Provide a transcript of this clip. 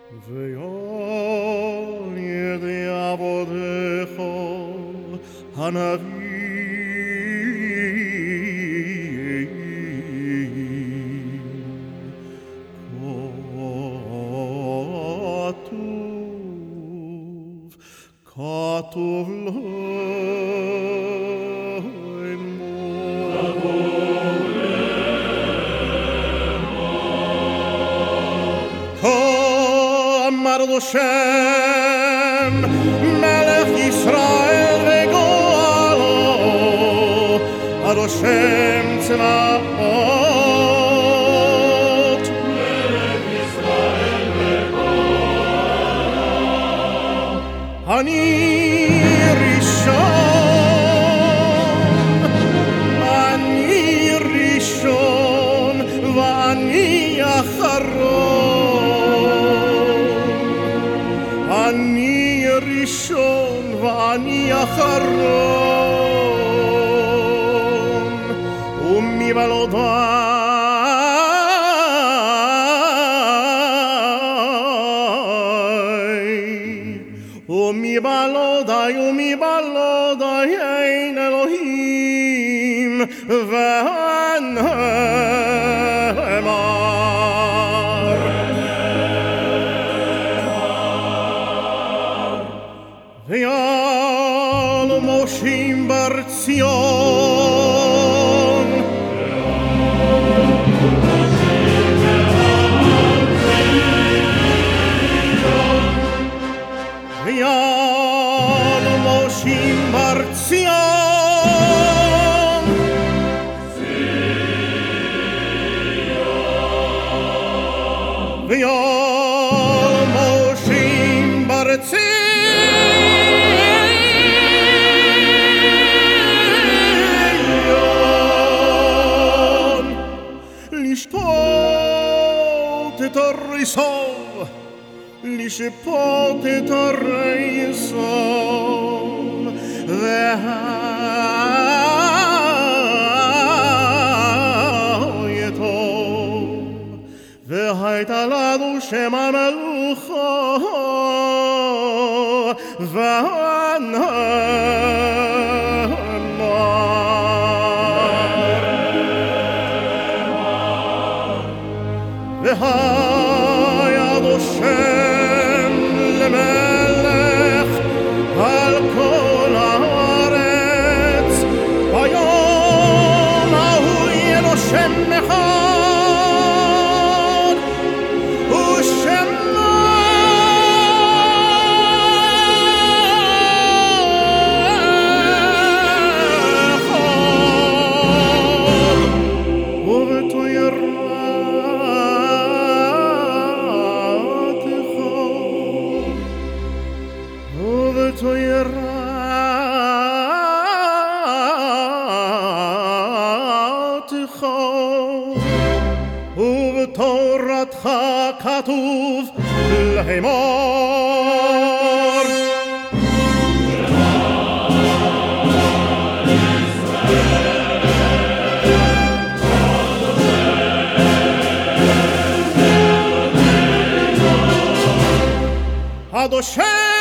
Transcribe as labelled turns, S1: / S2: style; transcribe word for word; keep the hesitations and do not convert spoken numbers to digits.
S1: ויום ידי עבודך הנביאים כתוב, כתוב אמר השם מלך ישראל וגואלו, השם צבאות מלך ישראל וגואלו. אני ראשון, אני ראשון ואני אחרון, אני ראשון ואני אחרון, ומבלעודי ומבלעודי ומבלעודי אין אלוהים ונאמר ויעל משה בר ציון ויעל משה בר ציון ויעל משה בר ציון לשפוט את הריסון, לשפוט את הריסון והייתו והייתה לנו שם המלוכה ונאמר והיה לו שם למלך על כל הארץ, ביום ההוא יהיה לו שם אחד ושמו אחד ובתוירה ובתורתך ובתורתך כתוב לאמור עד השם